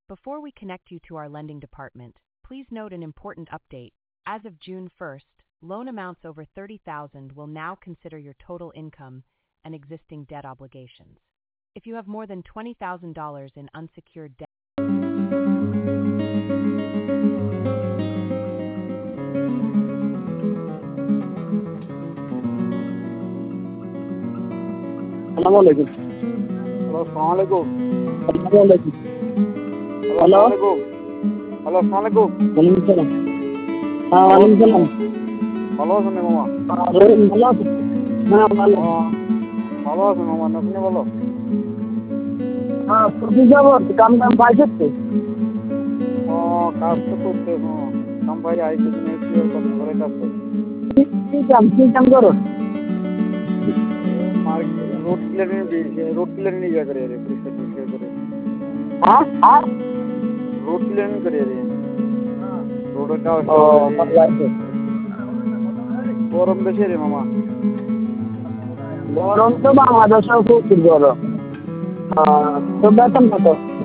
Before we connect you to our lending department, please note an important update. As of June 1st, loan amounts over $30,000 will now consider your total income and existing debt obligations. If you have more than $20,000 in unsecured debt, Assalamualaikum. Assalamualaikum. Assalamualaikum. Halo. Halo, assalamualaikum. Waalaikumsalam. Waalaikumsalam. ভালো আছেন মামা? ভালো আছো? হ্যাঁ ভালো। ভালো আছেন মামা, আপনি বলো? হ্যাঁ প্রতি যাবত কাম পাইছিস তো? কাজ তো করতে কাম ভাই আইসি দিনে কত করে কাজ করতে কি কাম করো? रोड क्लियर नहीं जा करे रे परिस्थिति करे हाँ रोड क्लियर नहीं करे रे रोड का गरम বেশি রে মামা গরম তো বাংলাদেশেও খুব গরম তো বেতন কত